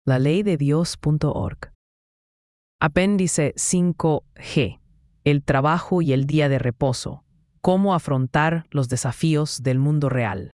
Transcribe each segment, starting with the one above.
laleydeDios.org. Apéndice 5G. El trabajo y el día de reposo. Cómo afrontar los desafíos del mundo real.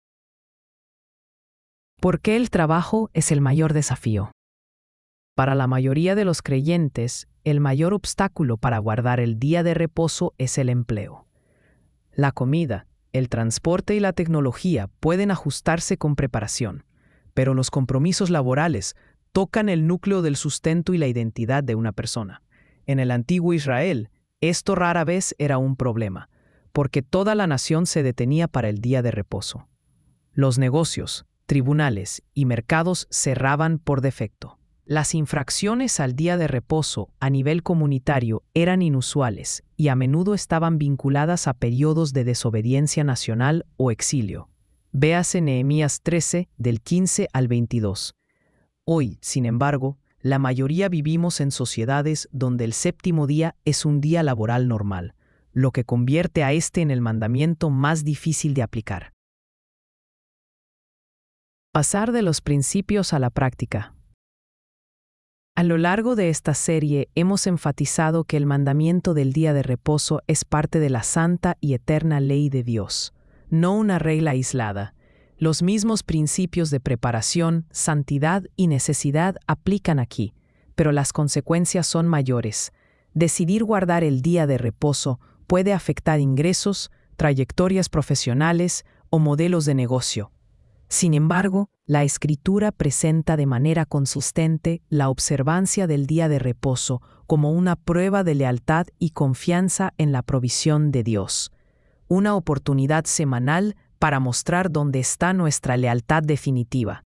¿Por qué el trabajo es el mayor desafío? Para la mayoría de los creyentes, el mayor obstáculo para guardar el día de reposo es el empleo. La comida, el transporte y la tecnología pueden ajustarse con preparación, pero los compromisos laborales tocan el núcleo del sustento y la identidad de una persona. En el antiguo Israel, esto rara vez era un problema, porque toda la nación se detenía para el día de reposo. Los negocios, tribunales y mercados cerraban por defecto. Las infracciones al día de reposo a nivel comunitario eran inusuales y a menudo estaban vinculadas a periodos de desobediencia nacional o exilio. Véase Nehemías 13, del 15 al 22. Hoy, sin embargo, la mayoría vivimos en sociedades donde el séptimo día es un día laboral normal, lo que convierte a este en el mandamiento más difícil de aplicar. Pasar de los principios a la práctica. A lo largo de esta serie hemos enfatizado que el mandamiento del día de reposo es parte de la santa y eterna ley de Dios, no una regla aislada. Los mismos principios de preparación, santidad y necesidad aplican aquí, pero las consecuencias son mayores. Decidir guardar el día de reposo puede afectar ingresos, trayectorias profesionales o modelos de negocio. Sin embargo, la Escritura presenta de manera consistente la observancia del día de reposo como una prueba de lealtad y confianza en la provisión de Dios, una oportunidad semanal para mostrar dónde está nuestra lealtad definitiva.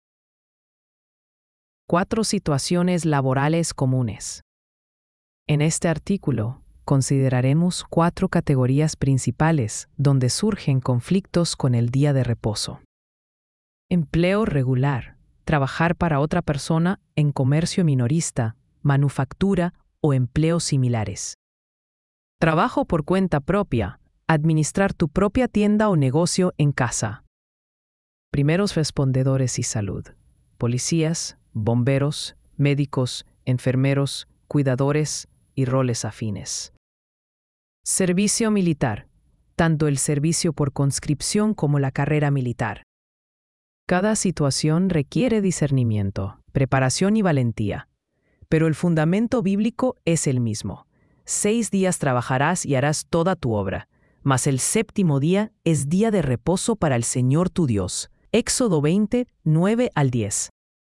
4 situaciones laborales comunes. En este artículo, consideraremos 4 categorías principales donde surgen conflictos con el día de reposo. Empleo regular, trabajar para otra persona en comercio minorista, manufactura o empleos similares. Trabajo por cuenta propia, administrar tu propia tienda o negocio en casa. Primeros respondedores y salud. Policías, bomberos, médicos, enfermeros, cuidadores y roles afines. Servicio militar. Tanto el servicio por conscripción como la carrera militar. Cada situación requiere discernimiento, preparación y valentía. Pero el fundamento bíblico es el mismo. 6 días trabajarás y harás toda tu obra. Mas el séptimo día es día de reposo para el Señor tu Dios. Éxodo 20, 9 al 10.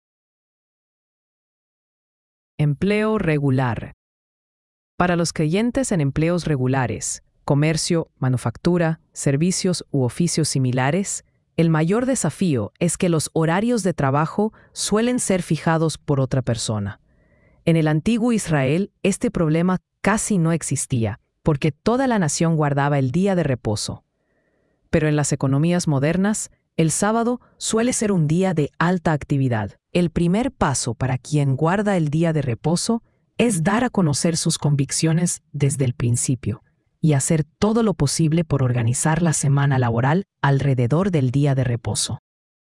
Empleo regular. Para los creyentes en empleos regulares, comercio, manufactura, servicios u oficios similares, el mayor desafío es que los horarios de trabajo suelen ser fijados por otra persona. En el antiguo Israel, este problema casi no existía, porque toda la nación guardaba el día de reposo. Pero en las economías modernas, el sábado suele ser un día de alta actividad. El primer paso para quien guarda el día de reposo es dar a conocer sus convicciones desde el principio y hacer todo lo posible por organizar la semana laboral alrededor del día de reposo.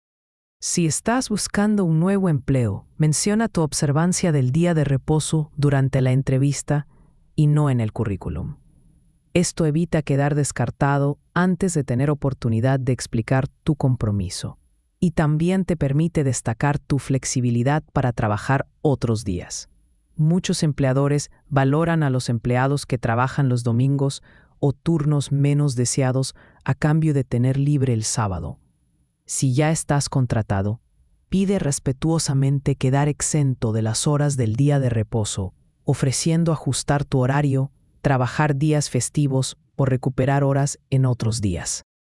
Si estás buscando un nuevo empleo, menciona tu observancia del día de reposo durante la entrevista y no en el currículum. Esto evita quedar descartado antes de tener oportunidad de explicar tu compromiso y también te permite destacar tu flexibilidad para trabajar otros días. Muchos empleadores valoran a los empleados que trabajan los domingos o turnos menos deseados a cambio de tener libre el sábado. Si ya estás contratado, pide respetuosamente quedar exento de las horas del día de reposo, ofreciendo ajustar tu horario, trabajar días festivos o recuperar horas en otros días.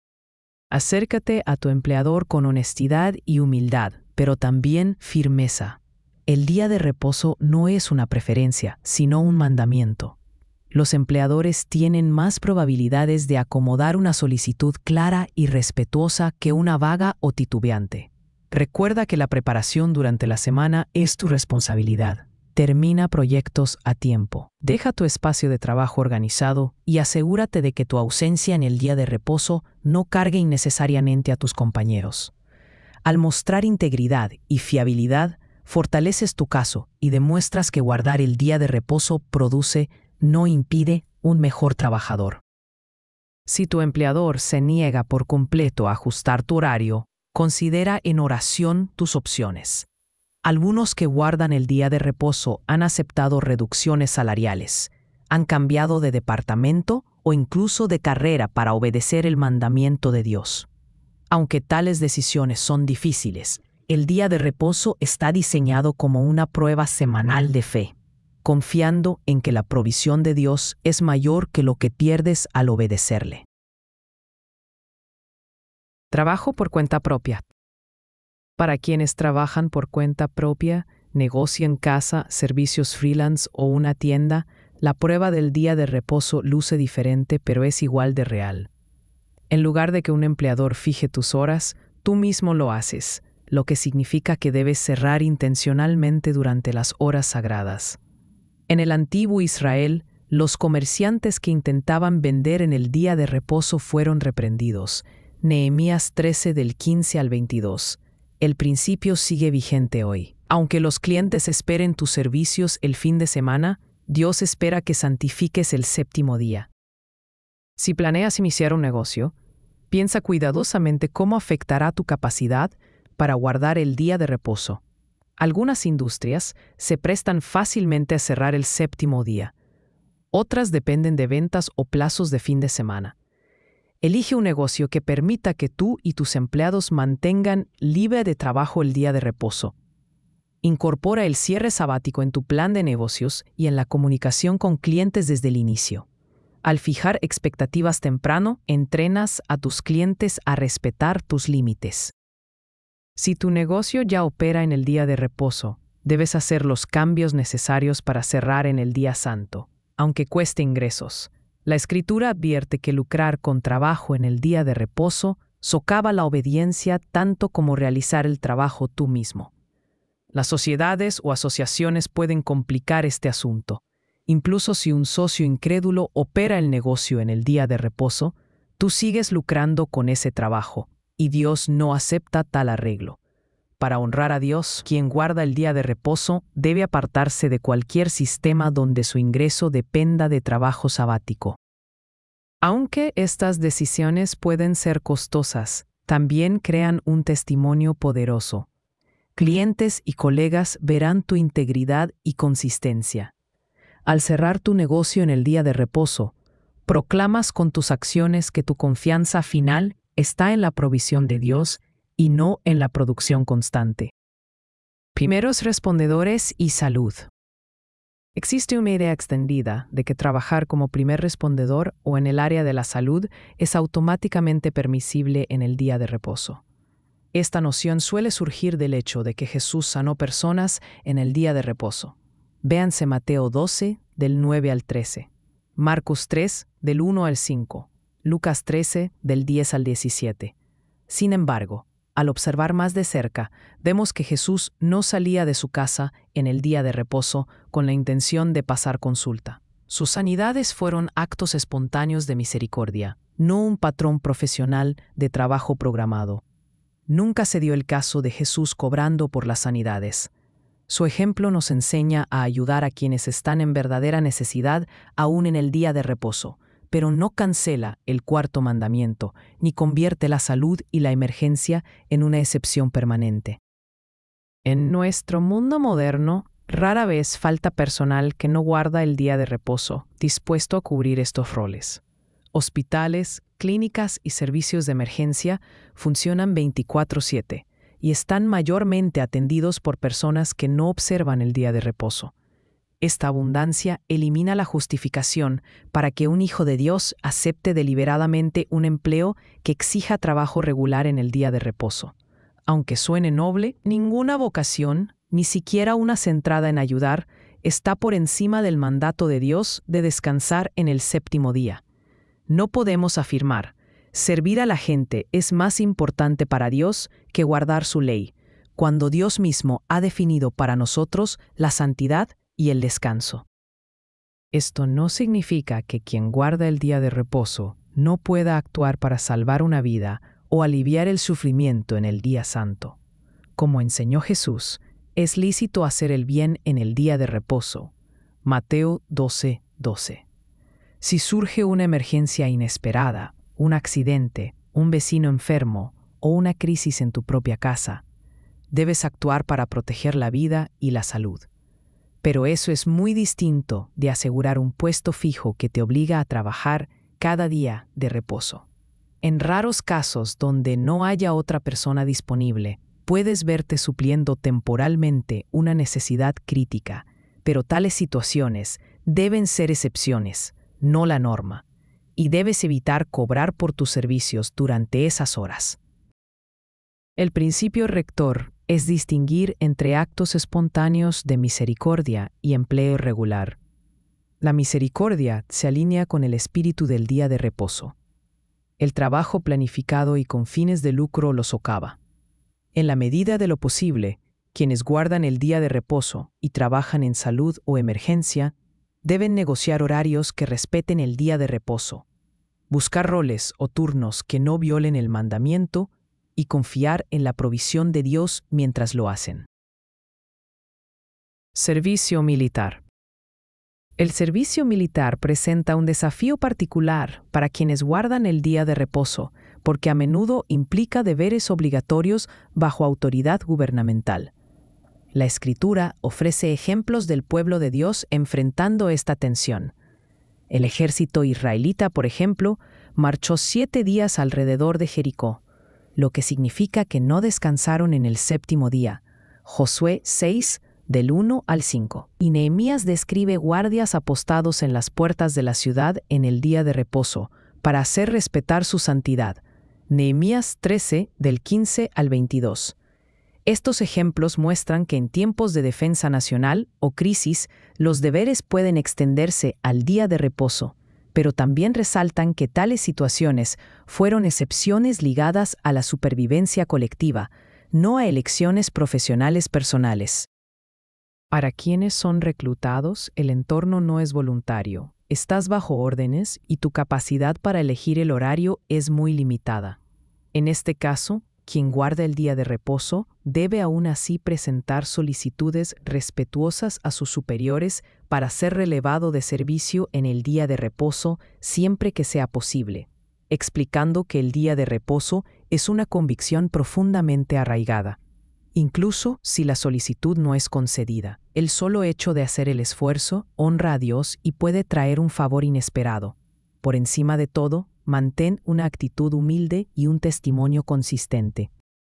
Acércate a tu empleador con honestidad y humildad, pero también firmeza. El día de reposo no es una preferencia, sino un mandamiento. Los empleadores tienen más probabilidades de acomodar una solicitud clara y respetuosa que una vaga o titubeante. Recuerda que la preparación durante la semana es tu responsabilidad. Termina proyectos a tiempo. Deja tu espacio de trabajo organizado y asegúrate de que tu ausencia en el día de reposo no cargue innecesariamente a tus compañeros. Al mostrar integridad y fiabilidad, fortaleces tu caso y demuestras que guardar el día de reposo produce, no impide, un mejor trabajador. Si tu empleador se niega por completo a ajustar tu horario, considera en oración tus opciones. Algunos que guardan el día de reposo han aceptado reducciones salariales, han cambiado de departamento o incluso de carrera para obedecer el mandamiento de Dios. Aunque tales decisiones son difíciles, el día de reposo está diseñado como una prueba semanal de fe, confiando en que la provisión de Dios es mayor que lo que pierdes al obedecerle. Trabajo por cuenta propia. Para quienes trabajan por cuenta propia, negocio en casa, servicios freelance o una tienda, la prueba del día de reposo luce diferente, pero es igual de real. En lugar de que un empleador fije tus horas, tú mismo lo haces, lo que significa que debes cerrar intencionalmente durante las horas sagradas. En el antiguo Israel, los comerciantes que intentaban vender en el día de reposo fueron reprendidos. Nehemías 13 del 15 al 22. El principio sigue vigente hoy. Aunque los clientes esperen tus servicios el fin de semana, Dios espera que santifiques el séptimo día. Si planeas iniciar un negocio, piensa cuidadosamente cómo afectará tu capacidad para guardar el día de reposo. Algunas industrias se prestan fácilmente a cerrar el séptimo día. Otras dependen de ventas o plazos de fin de semana. Elige un negocio que permita que tú y tus empleados mantengan libre de trabajo el día de reposo. Incorpora el cierre sabático en tu plan de negocios y en la comunicación con clientes desde el inicio. Al fijar expectativas temprano, entrenas a tus clientes a respetar tus límites. Si tu negocio ya opera en el día de reposo, debes hacer los cambios necesarios para cerrar en el día santo, aunque cueste ingresos. La Escritura advierte que lucrar con trabajo en el día de reposo socava la obediencia tanto como realizar el trabajo tú mismo. Las sociedades o asociaciones pueden complicar este asunto. Incluso si un socio incrédulo opera el negocio en el día de reposo, tú sigues lucrando con ese trabajo, y Dios no acepta tal arreglo. Para honrar a Dios, quien guarda el día de reposo debe apartarse de cualquier sistema donde su ingreso dependa de trabajo sabático. Aunque estas decisiones pueden ser costosas, también crean un testimonio poderoso. Clientes y colegas verán tu integridad y consistencia. Al cerrar tu negocio en el día de reposo, proclamas con tus acciones que tu confianza final está en la provisión de Dios y no en la producción constante. Primeros respondedores y salud. Existe una idea extendida de que trabajar como primer respondedor o en el área de la salud es automáticamente permisible en el día de reposo. Esta noción suele surgir del hecho de que Jesús sanó personas en el día de reposo. Véanse Mateo 12, del 9 al 13, Marcos 3, del 1 al 5, Lucas 13, del 10 al 17. Sin embargo, al observar más de cerca, vemos que Jesús no salía de su casa en el día de reposo con la intención de pasar consulta. Sus sanidades fueron actos espontáneos de misericordia, no un patrón profesional de trabajo programado. Nunca se dio el caso de Jesús cobrando por las sanidades. Su ejemplo nos enseña a ayudar a quienes están en verdadera necesidad aún en el día de reposo, pero no cancela el cuarto mandamiento, ni convierte la salud y la emergencia en una excepción permanente. En nuestro mundo moderno, rara vez falta personal que no guarda el día de reposo, dispuesto a cubrir estos roles. Hospitales, clínicas y servicios de emergencia funcionan 24/7 y están mayormente atendidos por personas que no observan el día de reposo. Esta abundancia elimina la justificación para que un hijo de Dios acepte deliberadamente un empleo que exija trabajo regular en el día de reposo. Aunque suene noble, ninguna vocación, ni siquiera una centrada en ayudar, está por encima del mandato de Dios de descansar en el séptimo día. No podemos afirmar, servir a la gente es más importante para Dios que guardar su ley, cuando Dios mismo ha definido para nosotros la santidad y el descanso. Esto no significa que quien guarda el día de reposo no pueda actuar para salvar una vida o aliviar el sufrimiento en el día santo. Como enseñó Jesús, Es lícito hacer el bien en el día de reposo. Mateo 12:12. Si surge una emergencia inesperada, un accidente, un vecino enfermo o una crisis en tu propia casa, debes actuar para proteger la vida y la salud. Pero eso es muy distinto de asegurar un puesto fijo que te obliga a trabajar cada día de reposo. En raros casos donde no haya otra persona disponible, puedes verte supliendo temporalmente una necesidad crítica, pero tales situaciones deben ser excepciones, no la norma, y debes evitar cobrar por tus servicios durante esas horas. El principio rector es distinguir entre actos espontáneos de misericordia y empleo regular. La misericordia se alinea con el espíritu del día de reposo. El trabajo planificado y con fines de lucro lo socava. En la medida de lo posible, quienes guardan el día de reposo y trabajan en salud o emergencia, deben negociar horarios que respeten el día de reposo, buscar roles o turnos que no violen el mandamiento y confiar en la provisión de Dios mientras lo hacen. Servicio militar. El servicio militar presenta un desafío particular para quienes guardan el día de reposo, porque a menudo implica deberes obligatorios bajo autoridad gubernamental. La Escritura ofrece ejemplos del pueblo de Dios enfrentando esta tensión. El ejército israelita, por ejemplo, marchó 7 días alrededor de Jericó, lo que significa que no descansaron en el séptimo día. Josué 6, del 1 al 5. Y Nehemías describe guardias apostados en las puertas de la ciudad en el día de reposo, para hacer respetar su santidad. Nehemías 13, del 15 al 22. Estos ejemplos muestran que en tiempos de defensa nacional o crisis, los deberes pueden extenderse al día de reposo, pero también resaltan que tales situaciones fueron excepciones ligadas a la supervivencia colectiva, no a elecciones profesionales personales. Para quienes son reclutados, el entorno no es voluntario. Estás bajo órdenes y tu capacidad para elegir el horario es muy limitada. En este caso, quien guarda el día de reposo debe aún así presentar solicitudes respetuosas a sus superiores para ser relevado de servicio en el día de reposo siempre que sea posible, explicando que el día de reposo es una convicción profundamente arraigada. Incluso si la solicitud no es concedida, el solo hecho de hacer el esfuerzo honra a Dios y puede traer un favor inesperado. Por encima de todo, mantén una actitud humilde y un testimonio consistente.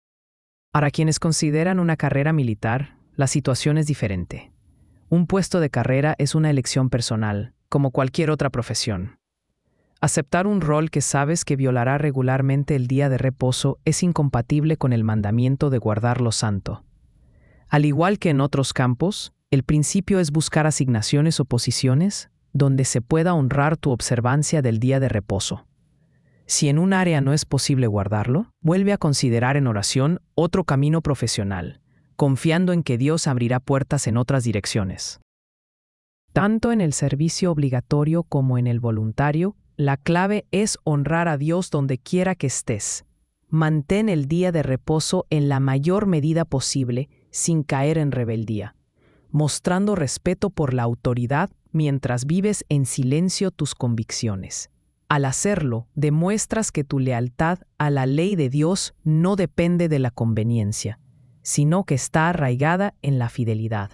Para quienes consideran una carrera militar, la situación es diferente. Un puesto de carrera es una elección personal, como cualquier otra profesión. Aceptar un rol que sabes que violará regularmente el día de reposo es incompatible con el mandamiento de guardar lo santo. Al igual que en otros campos, el principio es buscar asignaciones o posiciones donde se pueda honrar tu observancia del día de reposo. Si en un área no es posible guardarlo, vuelve a considerar en oración otro camino profesional, confiando en que Dios abrirá puertas en otras direcciones. Tanto en el servicio obligatorio como en el voluntario, la clave es honrar a Dios donde quiera que estés. Mantén el día de reposo en la mayor medida posible sin caer en rebeldía, mostrando respeto por la autoridad mientras vives en silencio tus convicciones. Al hacerlo, demuestras que tu lealtad a la ley de Dios no depende de la conveniencia, sino que está arraigada en la fidelidad.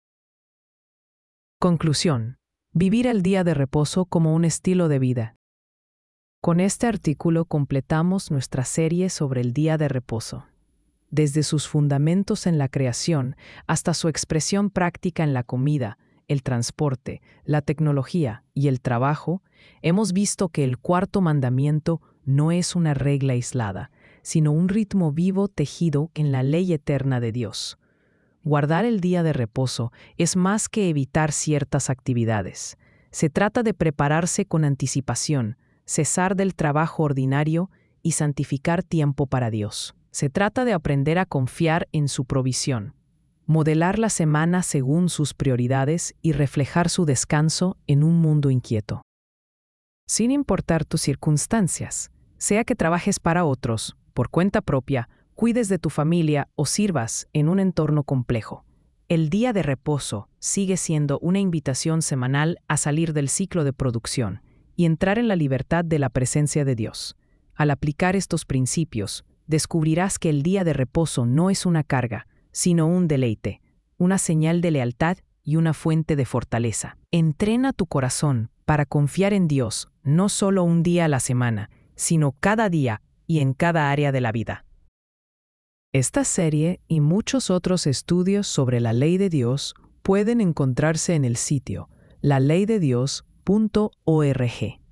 Conclusión. Vivir el día de reposo como un estilo de vida. Con este artículo completamos nuestra serie sobre el día de reposo. Desde sus fundamentos en la creación hasta su expresión práctica en la comida, el transporte, la tecnología y el trabajo, hemos visto que el cuarto mandamiento no es una regla aislada, sino un ritmo vivo tejido en la ley eterna de Dios. Guardar el día de reposo es más que evitar ciertas actividades. Se trata de prepararse con anticipación, cesar del trabajo ordinario y santificar tiempo para Dios. Se trata de aprender a confiar en su provisión, modelar la semana según sus prioridades y reflejar su descanso en un mundo inquieto. Sin importar tus circunstancias, sea que trabajes para otros, por cuenta propia, cuides de tu familia o sirvas en un entorno complejo, El día de reposo sigue siendo una invitación semanal a salir del ciclo de producción y entrar en la libertad de la presencia de Dios. Al aplicar estos principios, descubrirás que el día de reposo no es una carga, sino un deleite, una señal de lealtad y una fuente de fortaleza. Entrena tu corazón para confiar en Dios no solo un día a la semana, sino cada día y en cada área de la vida. Esta serie y muchos otros estudios sobre la ley de Dios pueden encontrarse en el sitio laLeyDeDios.org.